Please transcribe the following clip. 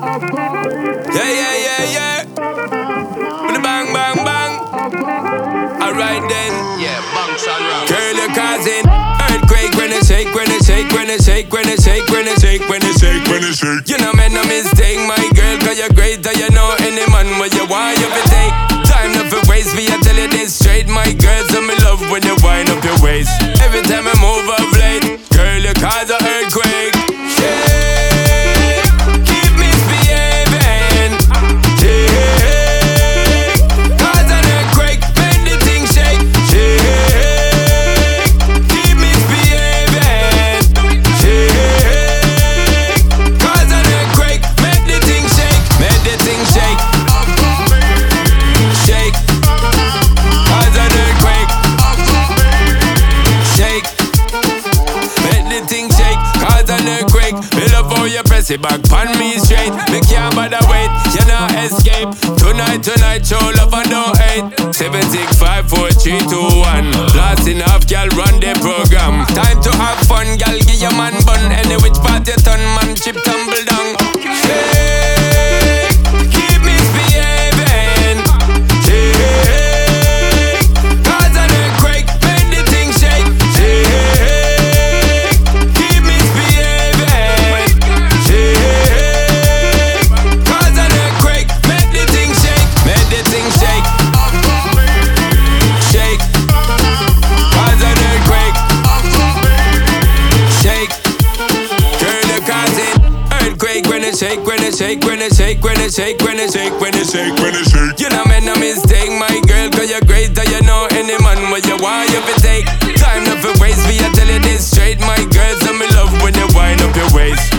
Yeah, yeah, yeah, yeah. With the bang, bang, bang. Alright then. Yeah, bunks and rocks. Girl, you're causing earthquake when it shake, when it shake, when it shake, when it shake, when it shake, when it shake, when it shake. You know, man, no mistake, my girl, cause you're great, and you know any man what you want, you fi take. Time not for waste, me I tell you this straight, my girl, so me love when you wind up your waist. Every time I move up late, girl, you cause an earthquake. Shake, keep misbehaving. Shake, cause an earthquake, make the thing shake. Shake, keep misbehaving. Shake, cause an earthquake, make the thing shake. Make the thing shake. Shake, cause an earthquake. Shake, make the thing shake, cause an earthquake. Me love how you press it back pon me straight. Me can't bother wait, you not escape. Tonight, show love and don't hate. 7, 6, 5, 4, 3, 2, 1. Blasting off, girl, run the program. Time to have fun, girl, give your man bun. Any which part you turn, man, chip tumble down. Shake, keep misbehaving. Shake, cause an earthquake, make the thing shake. Shake, keep misbehaving. Shake, cause an earthquake, make the thing shake. Make the thing shake. Shake, cause an earthquake. Shake, girl, you cause it. Earthquake when it shake, when it shake, when it shake, when it shake, when it shake, when it shake, when it shake. You know, man, no mistake, my girl, cause you're great, and you know any man what you want, you fi take. Time not for waste, me I tell you this straight, my girl, so me love when you wind up your waist.